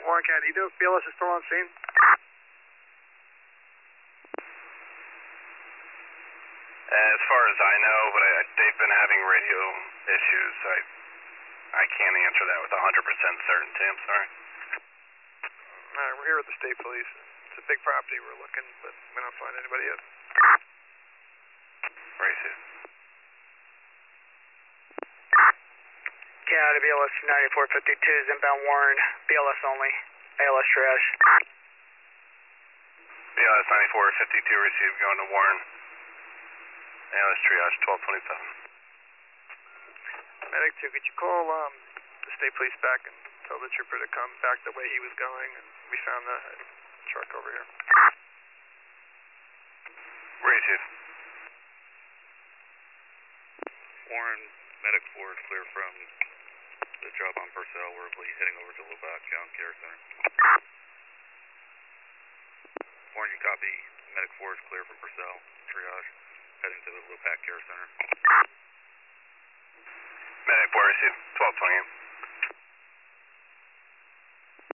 Warren County, do you know if BLS is still on scene? As far as I know, but they've been having radio issues. I can't answer that with 100% certainty, I'm sorry. Alright, we're here with the state police. It's a big property, we're looking, but we don't find anybody yet. Racist. County BLS 9452 is inbound Warren, BLS only, ALS triage. BLS 9452 received going to Warren. ALS triage 1227. Medic 2, could you call the state police back and tell the trooper to come back the way he was going, and we found the truck over here. Received. Warren, Medic 4 is clear from the job on Purcell. We're heading over to Lopac County Care Center. Warren, you copy. Medic 4 is clear from Purcell. Triage. Heading to the Lopac Care Center. Medic 4 received 1220.